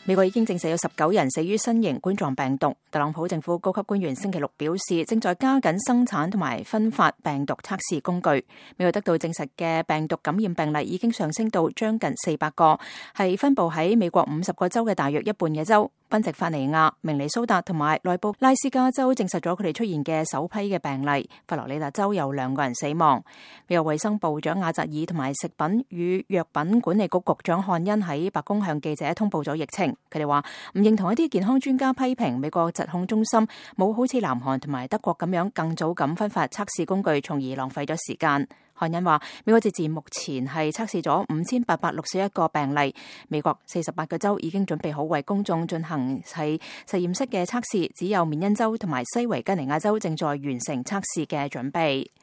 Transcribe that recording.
美國已經證實有19人死於新型冠狀病毒。特朗普政府高級官員星期六表示，正在加緊生產同埋分發病毒測試工具。美國得到證實嘅病毒感染病例已經上升到將近400個，係分布喺美國50個州嘅大約一半嘅州。賓夕法尼亞、明尼蘇達同埋內布拉斯加州證實咗佢哋出現嘅首批嘅病例。佛羅里達州有2個人死亡。美國衛生部長阿扎爾同埋食品與藥品管理局局長漢恩喺白宮向記者通報咗疫情。佢哋話唔認同一啲健康專家批評美國疾控中心冇好似南韓同埋德國咁樣更早咁分發測試工具，從而浪費咗時間。漢恩話，美國截至目前係測試咗5861個病例，美國48個州已經準備好為公眾進行係實驗室嘅測試，只有緬因州同埋西維吉尼亞州正在完成測試嘅準備。